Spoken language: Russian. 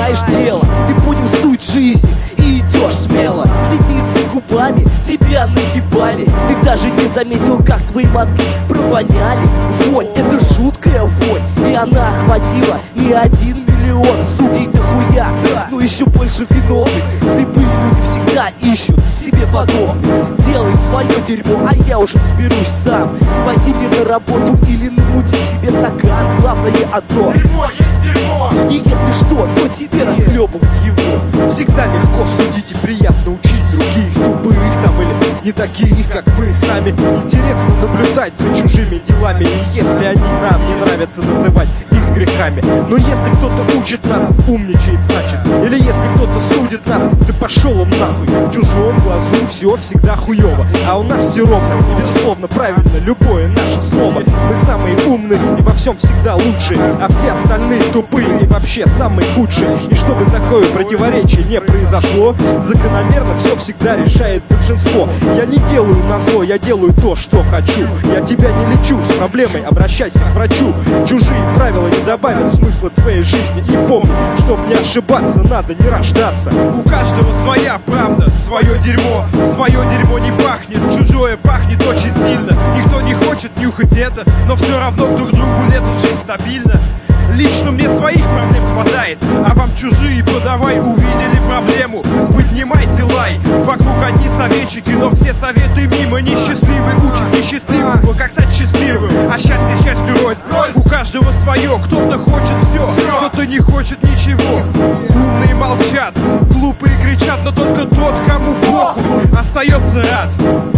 знаешь дело, ты понял суть жизни и идешь смело. Следи за губами, тебя наебали, ты даже не заметил, как твои мозги провоняли. Вонь, это жуткая вонь, и она охватила не 1 миллион. Судей дохуя, но еще больше виновных. Слепые люди всегда ищут себе подобных. Делай свое дерьмо, а я уже разберусь сам. Пойди мне на работу или намутить себе стакан. Главное одно: дерьмо есть дерьмо. И если что, то тебе расхлебывать его. Всегда легко судить и приятно учить других, тупых там или не таких, как мы сами. Интересно наблюдать за чужими делами, и если они нам не нравятся, называть их грехами. Но если кто-то учит нас, умничает, значит. Или если кто-то судит нас, да пошел он нахуй. В чужом глазу все всегда хуево, а у нас все ровно и безусловно правильно любое наше слово. Мы самые умные и во всем всегда лучшие, а все остальные тупые и вообще самые худшие. И чтобы такое противоречие не произошло, закономерно все всегда решает большинство. Я не делаю назло, я делаю то, что хочу. Я тебя не лечу, с проблемой обращайся к врачу. Чужие правила не добавят смысла твоей жизни. И помни, чтоб не ошибаться, надо не рождаться. У каждого своя правда, свое дерьмо не пахнет, чужое пахнет очень сильно. Никто не хочет нюхать это, но все равно друг к другу лезут, жизнь стабильно. Лично мне своих проблем хватает, а вам чужие подавай. Увидели проблему, поднимайте лай. Вокруг одни советчики, но все советы мимо. Несчастливый учит несчастливого, как стать счастливым. А счастье счастью рознь, у каждого свое. Кто-то хочет все, кто-то не хочет ничего. Умные молчат, глупые кричат, но только тот, кому похуй, остается рад.